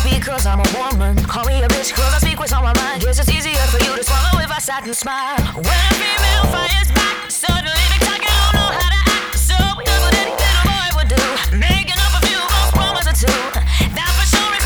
because I'm a woman. Call me a bitch cause I speak what's on my mind. Guess it's easier for you to swallow if I sat and smile. When a female fires back, suddenly they talk, you don't know how to act. So does what any little boy would do, making up a few false promises or two.